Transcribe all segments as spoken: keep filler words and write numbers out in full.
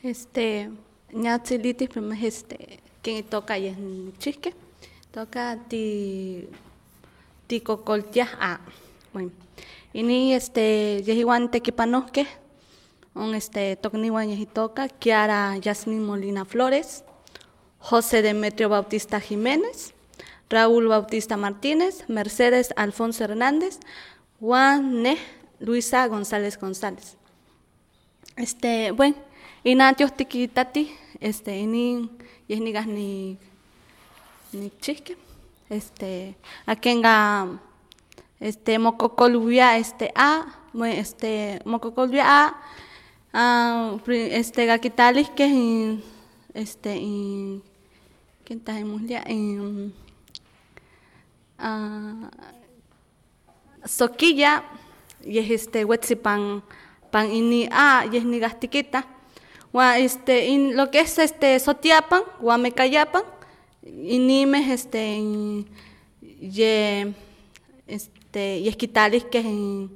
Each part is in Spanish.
Este, ñatzilitis primero este, que toca y es chisque, toca ti, ti cocoltia a, bueno, y ni este, yehiwan tequipanosque, un este, tocniwan yehitoca, Kiara Yasmin Molina Flores, José Demetrio Bautista Jiménez, Raúl Bautista Martínez, Mercedes Alfonso Hernández, Juan Ne Luisa González González. Este, bueno, y natios tiquitati, este, ni, y ni gas ni, ni chisque, este, akenga, este, mococolvia, este, a, este, mococolvia a, a, este, gaquitalis que, este, y, ¿quién está en mulia? En, a, soquilla, y es este, huetzipan, pan ini a, y es ni gastiquita. Wa este in, lo que es este Sotiapan, Huamecayapan, inimes este in, ye este y esquitales que en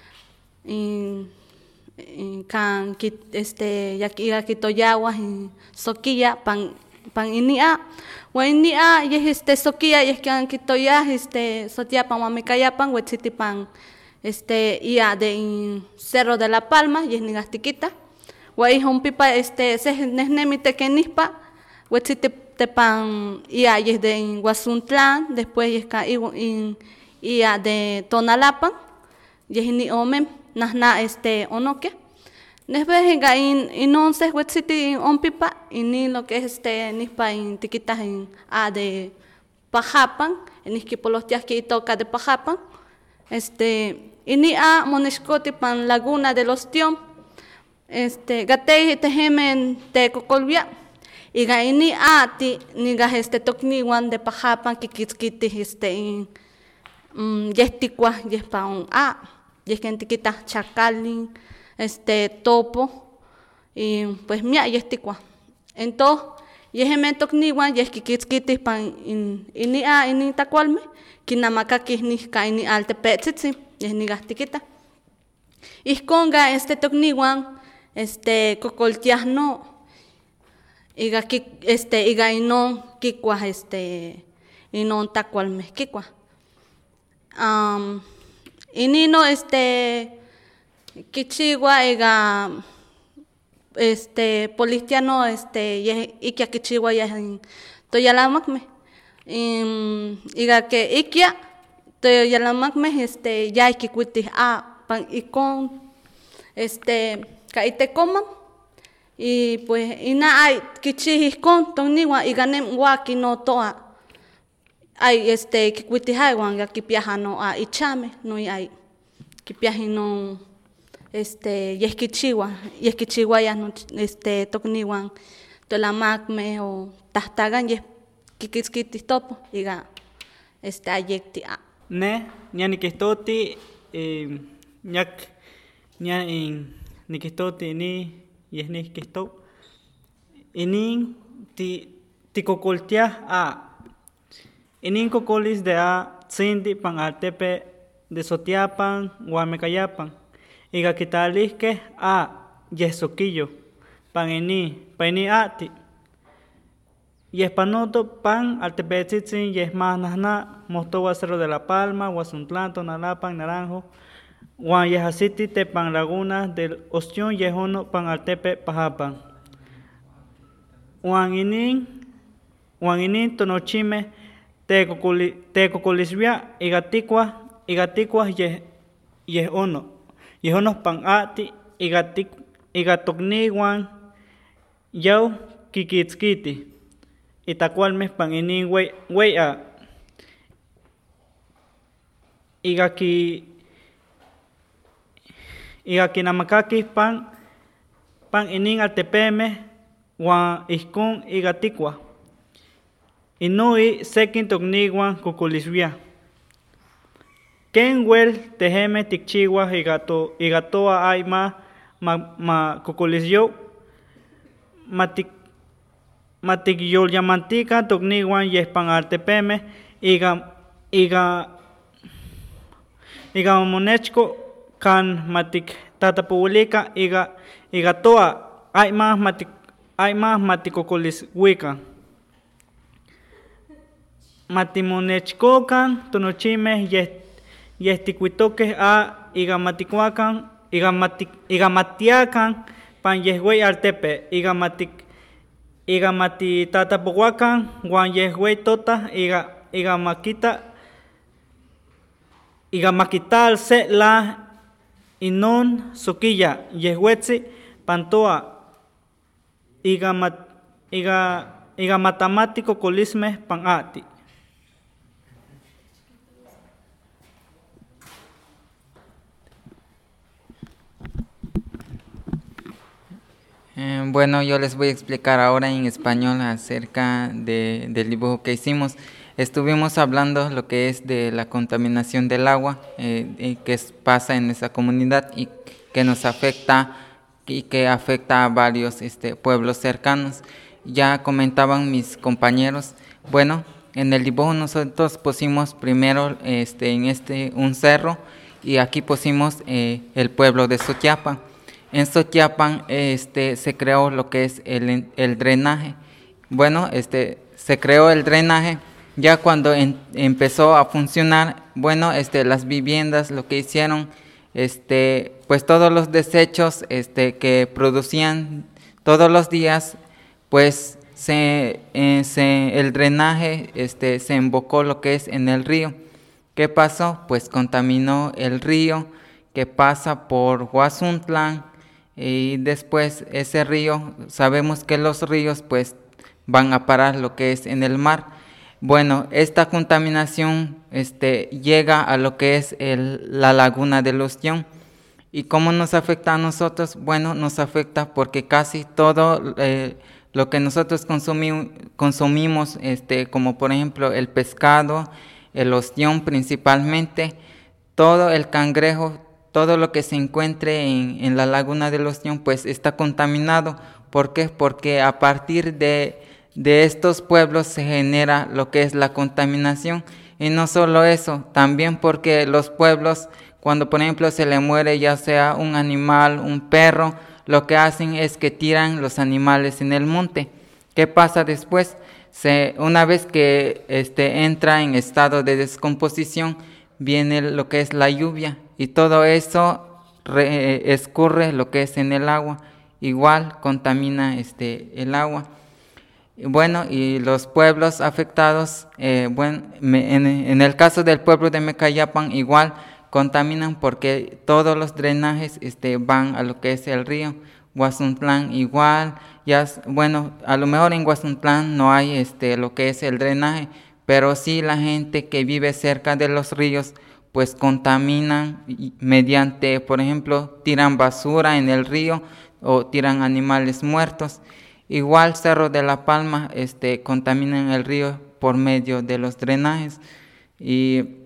in, in, can este yaquiga quitoyagua en soquilla pan pan inia wa inia y este soquilla y es que han quitoya este Sotiapan Huamecayapan huetzitipan este ia de in, Cerro de la Palma y es ni gastiquita. Guay un pipa este se nesnemite que nispa, huetzite tepan ia y es de Guasuntlán, después y es ca in ia de Tonalapan, y es ni omen, nasna este onoque. Después en in inonce huetzite un pipa, y ni lo que es este nispa in tiquitas en a de Pajapan, en isquipolos que toca de Pajapan, este, y ni a Monescote pan Laguna de los Tiom. Este gatei tejemen te cocolvia y gaini ati ni ga este tocniwan de Pajapan que kitzkiti este in um, yestikwa yespa un a yeskentiquita chacalin este topo y pues mia yestikwa entonces yejemen tocniwan yeskikitzkiti pan in ini a ini tacualme kinamaka kisni ka ini altepetzi yesni gastiquita isconga este tocniwan este cocoltiasno iga ki este iga inon kikua este inon tacualme kikua um, inino este kichigua iga este polistiano este ikia kichigua ya toyalamakme um, iga que ikia toyalamakme este ya ikikuiti a pan ikon este caite coman y pues ina hay kichis con toniwa y ganem waki no toa hay este kikuitihai wan ya kipiaja no a ichame no hay kipiaji no este yeskichiwa yeskichiwa ya no este tokniwan tolamakme o tahtagan ye kikiskiti topo iga este ayekti a ne ñani kistoti eh, ñak ña in nikistoti ni yesni kisto inin ti tikokoltia a inin kokolis de a tsindi pan altepe de Sotiapan Huamecayapan iga kitaliske a yesoquillo pan ini pan ini ati yespanoto pan altepetzitsin yesmanahna mostowa Cerro de la Palma Guasuntlán Tonalapan Naranjo Juan Yehasiti Tepan Laguna del Ostión Yehono Pan Altepe Pajapan. Juan Inin Juan Inin Tonochime Tecocolisvia Igaticua Igaticua Yehono Yehono Pan Ati Igatic Igatocni Juan Yau Kikitskiti Itacualmes Pan Inin Wey a Igaki iga kinamakaki pan pan inin altepeme wan iskun iga tikwa inui sekin tokniwan kukulisvia ken wel tejeme tikchiwa igato igatoa aima ma, ma kukulisyo matik matik yol yamantika tokniwan yespan altepeme iga iga iga monechko kan matik tatapuulika iga iga toa ay ma matik hay más maticocolis huica. Matimonechcocan, tonochimes, yesticuitoques a igamaticuacan, igamatiacan, pan yehue artepe, igamatic, igamati tatapohuacan, guan yehue tota, iga, igamaquita, igamaquital se la inon suquilla, yehuetzi, pantoa, igamat, iga, igamatamatico colisme panati. Eh, bueno, yo les voy a explicar ahora en español acerca de, del dibujo que hicimos. Estuvimos hablando lo que es de la contaminación del agua eh, y que pasa en esa comunidad y que nos afecta y que afecta a varios este, pueblos cercanos. Ya comentaban mis compañeros, bueno, en el dibujo nosotros pusimos primero este, en este un cerro y aquí pusimos eh, el pueblo de Sotiapan. En Sotiapan este, se creó lo que es el, el drenaje. Bueno, este, se creó el drenaje ya cuando en, empezó a funcionar. Bueno, este, las viviendas lo que hicieron, este, pues todos los desechos este, que producían todos los días, pues se, eh, se, el drenaje este, se embocó lo que es en el río. ¿Qué pasó? Pues contaminó el río que pasa por Huasuntlán. Y después ese río, sabemos que los ríos pues van a parar lo que es en el mar. Bueno, esta contaminación este, llega a lo que es el, la laguna del Ostión. ¿Y cómo nos afecta a nosotros? Bueno, nos afecta porque casi todo eh, lo que nosotros consumi- consumimos, este, como por ejemplo el pescado, el ostión principalmente, todo el cangrejo, todo lo que se encuentre en, en la laguna del Ostión, pues está contaminado. ¿Por qué? Porque a partir de, de estos pueblos se genera lo que es la contaminación. Y no solo eso, también porque los pueblos, cuando por ejemplo se le muere ya sea un animal, un perro, lo que hacen es que tiran los animales en el monte. ¿Qué pasa después? Se, una vez que este, entra en estado de descomposición, viene lo que es la lluvia y todo eso re, escurre lo que es en el agua, igual contamina este, el agua. Bueno, y los pueblos afectados, eh, bueno, me, en, en el caso del pueblo de Mecayapan, igual contaminan porque todos los drenajes este, van a lo que es el río. Huasuntlán igual, ya, bueno, a lo mejor en Huasuntlán no hay este, lo que es el drenaje, pero sí la gente que vive cerca de los ríos, pues contaminan mediante, por ejemplo, tiran basura en el río o tiran animales muertos. Igual Cerro de la Palma este, contaminan el río por medio de los drenajes. Y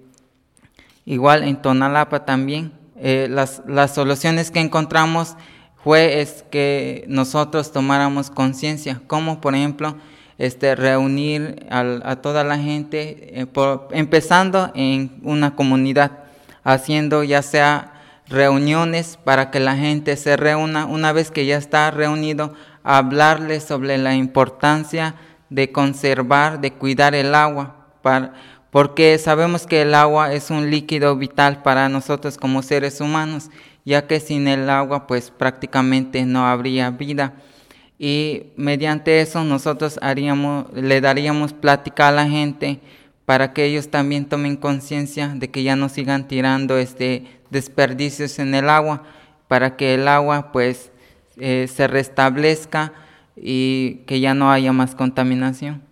igual en Tonalapa también, eh, las, las soluciones que encontramos fue es que nosotros tomáramos conciencia, como por ejemplo, Este, reunir a, a toda la gente, eh, por, empezando en una comunidad, haciendo ya sea reuniones para que la gente se reúna, una vez que ya está reunido, hablarles sobre la importancia de conservar, de cuidar el agua, para, porque sabemos que el agua es un líquido vital para nosotros como seres humanos, ya que sin el agua pues prácticamente no habría vida. Y mediante eso nosotros haríamos, le daríamos plática a la gente para que ellos también tomen conciencia de que ya no sigan tirando este desperdicios en el agua, para que el agua pues eh, se restablezca y que ya no haya más contaminación.